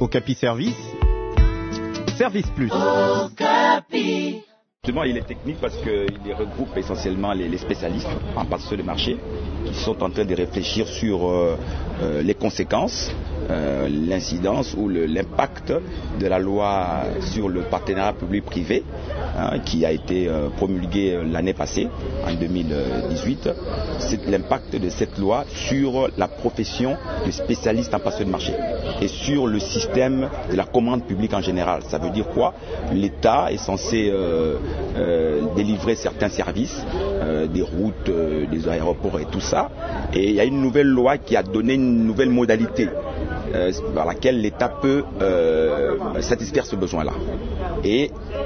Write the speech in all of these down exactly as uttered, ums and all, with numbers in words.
Okapi Service, Service Plus. Okapi. Justement, il est technique parce qu'il regroupe essentiellement les, les spécialistes en passation de marché qui sont en train de réfléchir sur euh, euh, les conséquences, euh, l'incidence ou le, l'impact de la loi sur le partenariat public-privé hein, qui a été euh, promulguée l'année passée, en deux mille dix-huit. C'est l'impact de cette loi sur la profession de spécialiste en passation de marché et sur le système de la commande publique en général. Ça veut dire quoi? L'État est censé euh, euh, délivrer certains services, euh, des routes, euh, des aéroports et tout ça. Et il y a une nouvelle loi qui a donné une nouvelle modalité euh, par laquelle l'État peut euh, satisfaire ce besoin-là. Et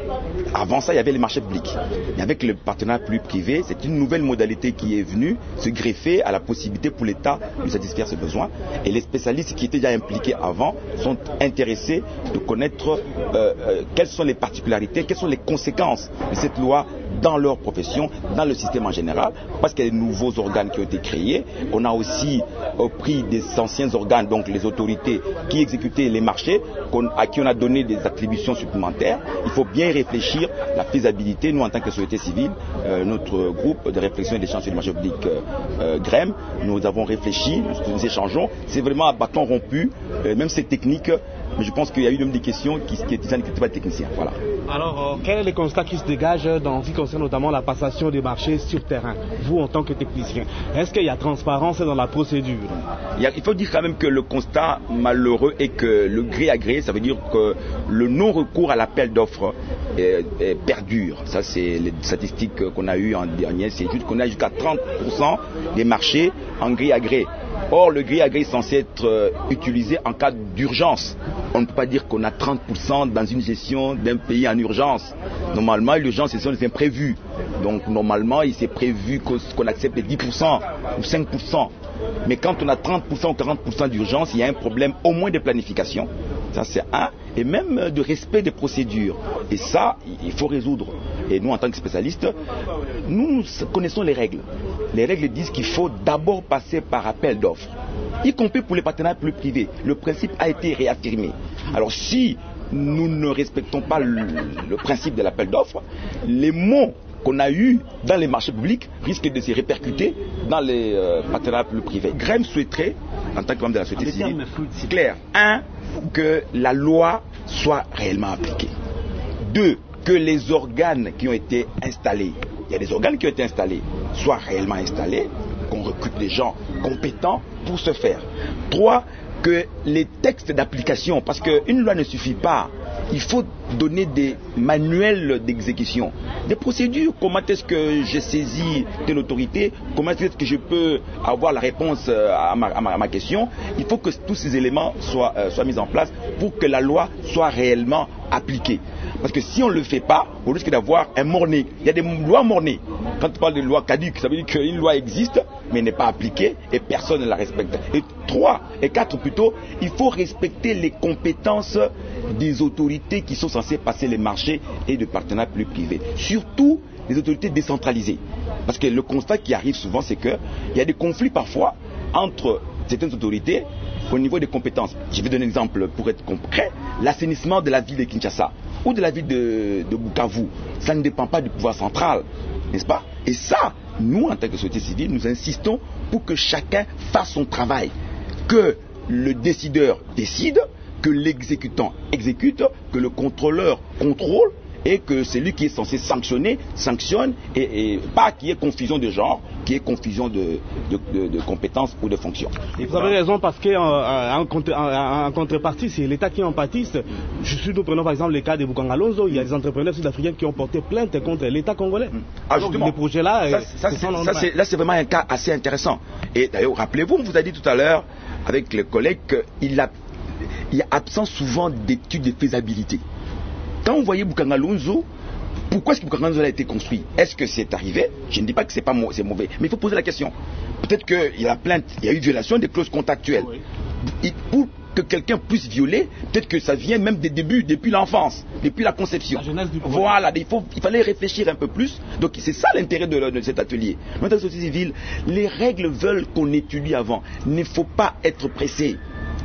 avant ça, il y avait les marchés publics. Mais avec le partenariat public-privé, c'est une nouvelle modalité qui est venue se greffer à la possibilité pour l'État de satisfaire ce besoin. Et les spécialistes qui étaient déjà impliqués avant sont intéressés de connaître euh, euh, quelles sont les particularités, quelles sont les conséquences de cette loi dans leur profession, dans le système en général, parce qu'il y a des nouveaux organes qui ont été créés. On a aussi au prix des anciens organes, donc les autorités qui exécutaient les marchés, à qui on a donné des attributions supplémentaires. Il faut bien réfléchir la faisabilité. Nous, en tant que société civile, euh, notre groupe de réflexion et d'échange sur le marché public euh, euh, G R E M, nous avons réfléchi, nous, nous échangeons. C'est vraiment à bâton rompu, euh, même c'est technique, mais je pense qu'il y a eu même des questions qui n'étaient pas techniciens. Voilà. Alors, euh, quels sont les constats qui se dégagent dans ce qui concerne notamment la passation des marchés sur terrain, vous en tant que technicien? Est-ce qu'il y a transparence dans la procédure? il, y a, il faut dire quand même que le constat malheureux est que le gré à gré, ça veut dire que le non-recours à l'appel d'offres est, est perdure. Ça, c'est les statistiques qu'on a eues en dernier. C'est juste qu'on a jusqu'à trente pour cent des marchés en gré à gré. Or, le gré à gré est censé être euh, utilisé en cas d'urgence. On ne peut pas dire qu'on a trente pour cent dans une gestion d'un pays en urgence. Normalement, l'urgence, c'est des imprévus. Donc, normalement, il s'est prévu qu'on accepte les dix pour cent ou cinq pour cent. Mais quand on a trente pour cent ou quarante pour cent d'urgence, il y a un problème au moins de planification. Ça, c'est un. Et même de respect des procédures. Et ça, il faut résoudre. Et nous, en tant que spécialistes, nous connaissons les règles. Les règles disent qu'il faut d'abord passer par appel d'offres, y compris pour les partenariats publics-privés. Le principe a été réaffirmé. Alors si nous ne respectons pas le, le principe de l'appel d'offres, les mots qu'on a eus dans les marchés publics risquent de se répercuter dans les euh, partenariats publics-privés. G R E M souhaiterait, en tant que membre de la société civile, c'est clair, un, que la loi soit réellement appliquée. Deux, que les organes qui ont été installés, il y a des organes qui ont été installés, soient réellement installés, qu'on recrute des gens compétents pour ce faire. Trois, que les textes d'application, parce qu'une loi ne suffit pas, il faut donner des manuels d'exécution, des procédures. Comment est-ce que je saisis telle autorité? Comment est-ce que je peux avoir la réponse à ma, à ma, à ma question? Il faut que tous ces éléments soient, euh, soient mis en place pour que la loi soit réellement appliquée. Parce que si on ne le fait pas, on risque d'avoir un mort-né. Il y a des lois mort-nées. Quand tu parles de loi caduque, ça veut dire qu'une loi existe, mais n'est pas appliquée et personne ne la respecte. Et trois, et quatre plutôt, il faut respecter les compétences des autorités qui sont censées passer les marchés et de partenariats publics-privés. Surtout les autorités décentralisées. Parce que le constat qui arrive souvent, c'est qu'il y a des conflits parfois entre certaines autorités au niveau des compétences. Je vais donner un exemple pour être concret. L'assainissement de la ville de Kinshasa ou de la ville de, de Bukavu, ça ne dépend pas du pouvoir central, n'est-ce pas? Et ça, nous, en tant que société civile, nous insistons pour que chacun fasse son travail. Que le décideur décide, que l'exécutant exécute, que le contrôleur contrôle, et que celui qui est censé sanctionner, sanctionne, et, et pas qu'il y ait confusion de genre, qu'il y ait confusion de, de, de, de compétences ou de fonctions. Et vous avez raison, parce qu'en en, en, en contrepartie, c'est l'État qui en pâtisse. Si nous prenons par exemple le cas de Bukangalonzo, il y a des entrepreneurs sud-africains qui ont porté plainte contre l'État congolais. Ah, justement. Les projets là, ça, ça, c'est, ça c'est, là c'est vraiment un cas assez intéressant. Et d'ailleurs, rappelez-vous, on vous a dit tout à l'heure, avec les collègues, qu'il y a, il y a absence souvent d'études de faisabilité. Quand vous voyez Bukangalonzo, pourquoi est-ce que Bukangalonzo a été construit? Est-ce que c'est arrivé? Je ne dis pas que c'est pas c'est mauvais, mais il faut poser la question. Peut-être qu'il y a plainte, il y a eu violation des clauses contractuelles. Oui. Et pour que quelqu'un puisse violer, peut-être que ça vient même des débuts, depuis l'enfance, depuis la conception. La jeunesse du pouvoir. Voilà, il, faut, il fallait réfléchir un peu plus. Donc c'est ça l'intérêt de, de cet atelier. Dans la société civile, les règles veulent qu'on étudie avant. Il ne faut pas être pressé.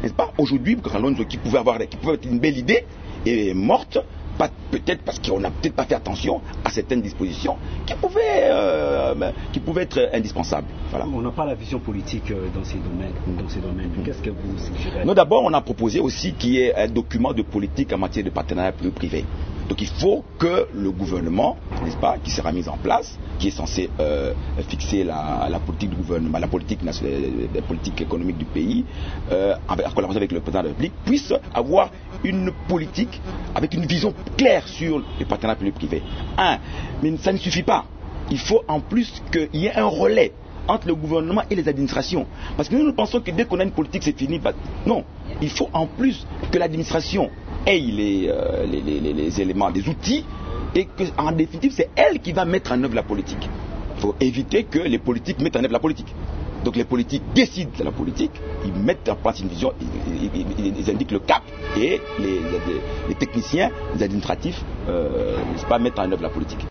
n'est-ce pas? Aujourd'hui, Boukangalonzo, qui pouvait avoir, qui pouvait être une belle idée, est morte. Peut-être parce qu'on n'a peut-être pas fait attention à certaines dispositions qui pouvaient, euh, qui pouvaient être indispensables. Voilà. On n'a pas la vision politique dans ces domaines. Dans ces domaines. Qu'est-ce que vous suggérez? Nous, d'abord, on a proposé aussi qu'il y ait un document de politique en matière de partenariat public-privé. Donc il faut que le gouvernement, n'est-ce pas, qui sera mis en place, qui est censé euh, fixer la, la politique du gouvernement, la politique nationale, la politique économique du pays, euh, en collaboration avec le président de la République, puisse avoir une politique avec une vision claire sur les partenariats public-privé. Un, mais ça ne suffit pas. Il faut en plus qu'il y ait un relais entre le gouvernement et les administrations. Parce que nous, nous pensons que dès qu'on a une politique, c'est fini. Non, il faut en plus que l'administration ait les, euh, les, les, les éléments, les outils, et qu'en définitive, c'est elle qui va mettre en œuvre la politique. Il faut éviter que les politiques mettent en œuvre la politique. Donc les politiques décident de la politique, ils mettent en place une vision, ils, ils, ils indiquent le cap, et les, les, les techniciens, les administratifs, euh, ne pas mettre en œuvre la politique.